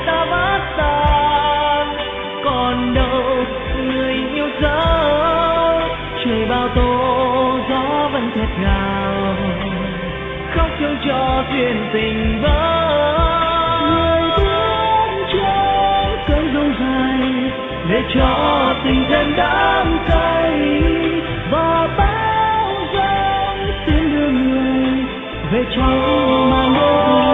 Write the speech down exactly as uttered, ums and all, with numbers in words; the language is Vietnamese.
ta vỡ tan. Còn đâu người yêu dấu, trời bao tố gió vẫn thét gào, khóc thương cho duyên tình vỡ. Người bước trên cơn giông dài để cho tình thêm đắng cay, và bao giông xin đưa người về trong màn đêm.